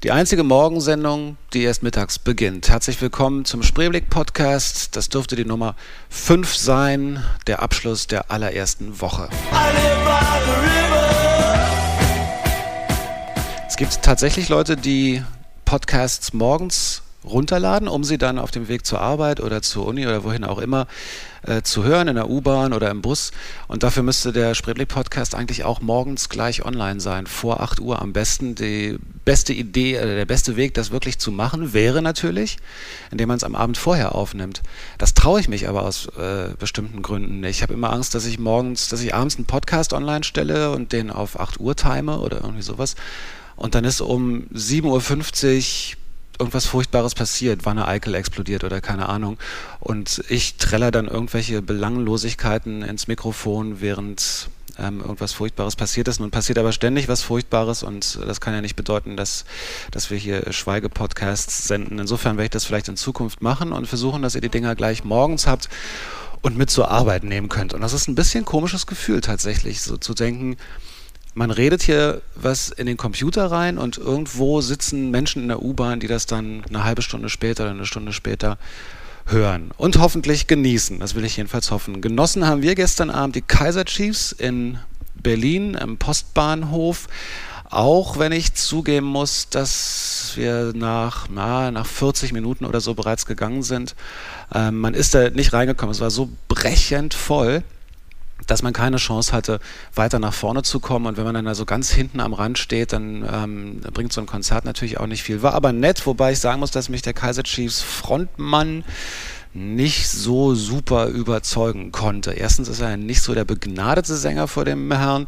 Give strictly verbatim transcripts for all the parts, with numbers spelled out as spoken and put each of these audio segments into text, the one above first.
Die einzige Morgensendung, die erst mittags beginnt. Herzlich willkommen zum Spreeblick-Podcast. Das dürfte die Nummer fünf sein, der Abschluss der allerersten Woche. Es gibt tatsächlich Leute, die Podcasts morgens runterladen, um sie dann auf dem Weg zur Arbeit oder zur Uni oder wohin auch immer äh, zu hören, in der U-Bahn oder im Bus. Und dafür müsste der Spreeblick-Podcast eigentlich auch morgens gleich online sein, vor acht Uhr am besten. Die beste Idee, äh, der beste Weg, das wirklich zu machen, wäre natürlich, indem man es am Abend vorher aufnimmt. Das traue ich mich aber aus äh, bestimmten Gründen nicht. Ich habe immer Angst, dass ich morgens, dass ich abends einen Podcast online stelle und den auf acht Uhr time oder irgendwie sowas. Und dann ist um sieben Uhr fünfzig irgendwas Furchtbares passiert, Wanne Eickel explodiert oder keine Ahnung. Und ich träller dann irgendwelche Belanglosigkeiten ins Mikrofon, während ähm, irgendwas Furchtbares passiert ist. Nun passiert aber ständig was Furchtbares und das kann ja nicht bedeuten, dass, dass wir hier Schweigepodcasts senden. Insofern werde ich das vielleicht in Zukunft machen und versuchen, dass ihr die Dinger gleich morgens habt und mit zur Arbeit nehmen könnt. Und das ist ein bisschen ein komisches Gefühl tatsächlich, so zu denken, man redet hier was in den Computer rein und irgendwo sitzen Menschen in der U-Bahn, die das dann eine halbe Stunde später oder eine Stunde später hören und hoffentlich genießen. Das will ich jedenfalls hoffen. Genossen haben wir gestern Abend die Kaiser Chiefs in Berlin am Postbahnhof. Auch wenn ich zugeben muss, dass wir nach, na, nach vierzig Minuten oder so bereits gegangen sind. Ähm, man ist da nicht reingekommen. Es war so brechend voll, dass man keine Chance hatte, weiter nach vorne zu kommen. Und wenn man dann da so ganz hinten am Rand steht, dann ähm, bringt so ein Konzert natürlich auch nicht viel. War aber nett, wobei ich sagen muss, dass mich der Kaiser Chiefs Frontmann nicht so super überzeugen konnte. Erstens ist er nicht so der begnadete Sänger vor dem Herrn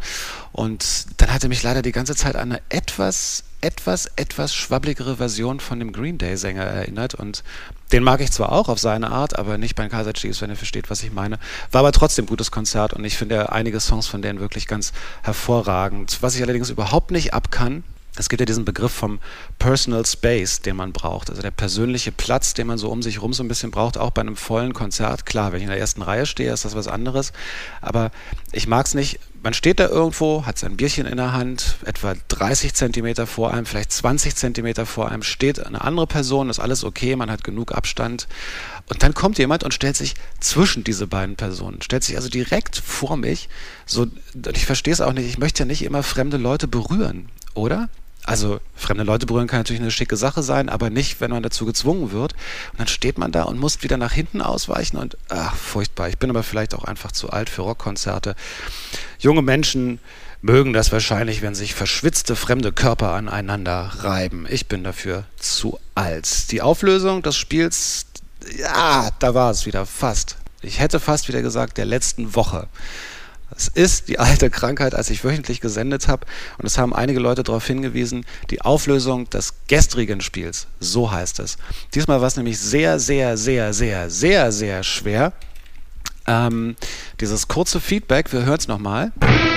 und dann hat er mich leider die ganze Zeit an eine etwas, etwas, etwas schwabbligere Version von dem Green Day Sänger erinnert und den mag ich zwar auch auf seine Art, aber nicht beim Kaiser Chiefs, wenn ihr versteht, was ich meine. War aber trotzdem ein gutes Konzert und ich finde einige Songs von denen wirklich ganz hervorragend. Was ich allerdings überhaupt nicht abkann, es gibt ja diesen Begriff vom Personal Space, den man braucht, also der persönliche Platz, den man so um sich rum so ein bisschen braucht, auch bei einem vollen Konzert. Klar, wenn ich in der ersten Reihe stehe, ist das was anderes, aber ich mag es nicht. Man steht da irgendwo, hat sein Bierchen in der Hand, etwa dreißig Zentimeter vor einem, vielleicht zwanzig Zentimeter vor einem steht eine andere Person, ist alles okay, man hat genug Abstand und dann kommt jemand und stellt sich zwischen diese beiden Personen, stellt sich also direkt vor mich. So, ich verstehe es auch nicht, ich möchte ja nicht immer fremde Leute berühren, oder? Also fremde Leute berühren kann natürlich eine schicke Sache sein, aber nicht, wenn man dazu gezwungen wird. Und dann steht man da und muss wieder nach hinten ausweichen und ach, furchtbar. Ich bin aber vielleicht auch einfach zu alt für Rockkonzerte. Junge Menschen mögen das wahrscheinlich, wenn sich verschwitzte fremde Körper aneinander reiben. Ich bin dafür zu alt. Die Auflösung des Spiels, ja, da war es wieder fast. Ich hätte fast wieder gesagt, der letzten Woche. Es ist die alte Krankheit, als ich wöchentlich gesendet habe und es haben einige Leute darauf hingewiesen, die Auflösung des gestrigen Spiels, so heißt es. Diesmal war es nämlich sehr, sehr, sehr, sehr, sehr, sehr schwer. Ähm, dieses kurze Feedback, wir hören es nochmal,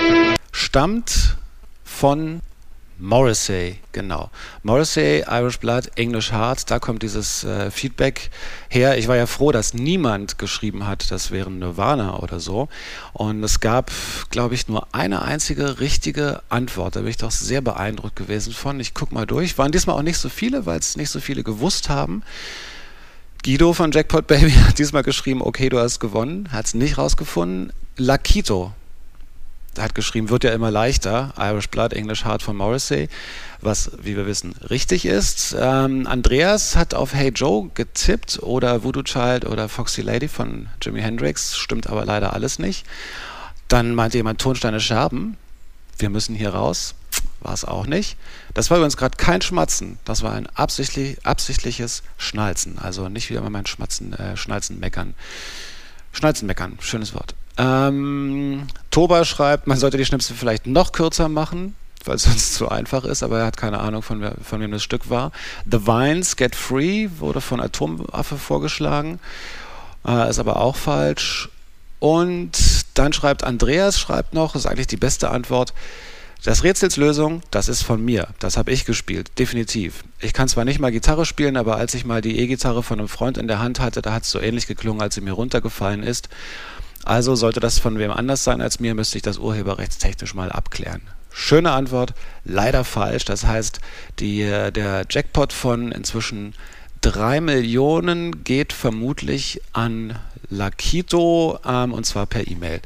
stammt von Morrissey, genau. Morrissey, Irish Blood, English Heart, da kommt dieses äh, Feedback her. Ich war ja froh, dass niemand geschrieben hat, das wäre Nirvana oder so. Und es gab, glaube ich, nur eine einzige richtige Antwort. Da bin ich doch sehr beeindruckt gewesen von. Ich guck mal durch. Waren diesmal auch nicht so viele, weil es nicht so viele gewusst haben. Guido von Jackpot Baby hat diesmal geschrieben, okay, du hast gewonnen. Hat es nicht rausgefunden. Lakito hat geschrieben, wird ja immer leichter, Irish Blood, English Heart von Morrissey, was, wie wir wissen, richtig ist. Ähm, Andreas hat auf Hey Joe getippt oder Voodoo Child oder Foxy Lady von Jimi Hendrix, stimmt aber leider alles nicht. Dann meinte jemand Tonsteine Scherben, wir müssen hier raus, war es auch nicht. Das war übrigens gerade kein Schmatzen, das war ein absichtlich, absichtliches Schnalzen, also nicht wieder mal mein Schmatzen, äh, Schnalzen meckern. Schnalzen meckern, schönes Wort. Ähm, Toba schreibt, man sollte die Schnipsel vielleicht noch kürzer machen, weil es sonst zu einfach ist, aber er hat keine Ahnung, von, wer, von wem das Stück war. The Vines Get Free wurde von Atomwaffe vorgeschlagen, äh, ist aber auch falsch. Und dann schreibt Andreas, schreibt noch, das ist eigentlich die beste Antwort, das Rätselslösung, das ist von mir, das habe ich gespielt, definitiv. Ich kann zwar nicht mal Gitarre spielen, aber als ich mal die E-Gitarre von einem Freund in der Hand hatte, da hat es so ähnlich geklungen, als sie mir runtergefallen ist. Also sollte das von wem anders sein als mir, müsste ich das urheberrechtstechnisch mal abklären. Schöne Antwort, leider falsch. Das heißt, die, der Jackpot von inzwischen drei Millionen geht vermutlich an Lakito, ähm, und zwar per E-Mail.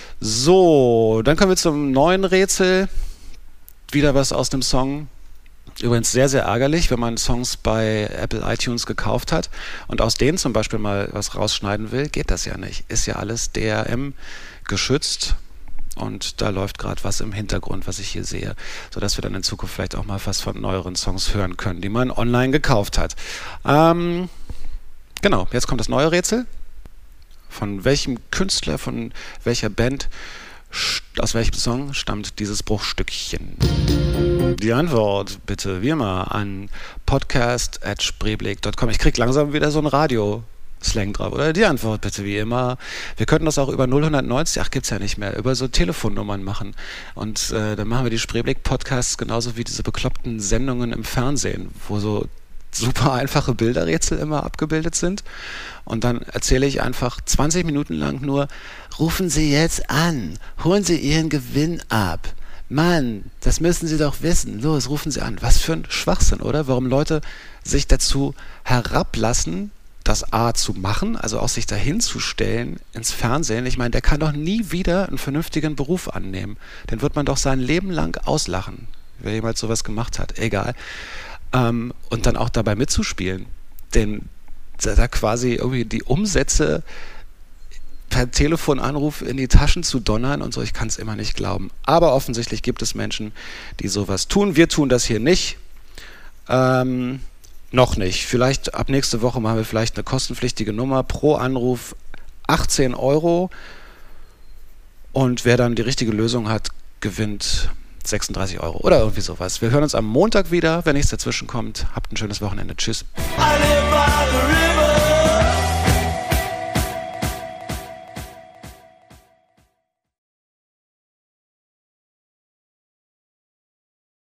So, dann kommen wir zum neuen Rätsel. Wieder was aus dem Song. Übrigens sehr, sehr ärgerlich, wenn man Songs bei Apple iTunes gekauft hat und aus denen zum Beispiel mal was rausschneiden will, geht das ja nicht. Ist ja alles D R M geschützt und da läuft gerade was im Hintergrund, was ich hier sehe, sodass wir dann in Zukunft vielleicht auch mal was von neueren Songs hören können, die man online gekauft hat. Ähm, genau, jetzt kommt das neue Rätsel. Von welchem Künstler, von welcher Band, aus welchem Song stammt dieses Bruchstückchen? Die Antwort bitte wie immer an podcast at spreeblick punkt com. Ich krieg langsam wieder so ein Radio-Slang drauf. Oder die Antwort bitte wie immer. Wir könnten das auch über null neunzig, ach gibt's ja nicht mehr, über so Telefonnummern machen. Und äh, dann machen wir die Spreeblick-Podcasts genauso wie diese bekloppten Sendungen im Fernsehen, wo so super einfache Bilderrätsel immer abgebildet sind. Und dann erzähle ich einfach zwanzig Minuten lang nur, rufen Sie jetzt an, holen Sie Ihren Gewinn ab. Mann, das müssen Sie doch wissen. Los, rufen Sie an. Was für ein Schwachsinn, oder? Warum Leute sich dazu herablassen, das A zu machen, also auch sich dahin zu stellen ins Fernsehen. Ich meine, der kann doch nie wieder einen vernünftigen Beruf annehmen. Den wird man doch sein Leben lang auslachen, wer jemals sowas gemacht hat. Egal. Ähm, und dann auch dabei mitzuspielen. Denn da quasi irgendwie die Umsätze per Telefonanruf in die Taschen zu donnern und so, ich kann es immer nicht glauben. Aber offensichtlich gibt es Menschen, die sowas tun. Wir tun das hier nicht. Ähm, noch nicht. Vielleicht ab nächste Woche machen wir vielleicht eine kostenpflichtige Nummer pro Anruf achtzehn Euro. Und wer dann die richtige Lösung hat, gewinnt sechsunddreißig Euro oder irgendwie sowas. Wir hören uns am Montag wieder, wenn nichts dazwischen kommt. Habt ein schönes Wochenende. Tschüss.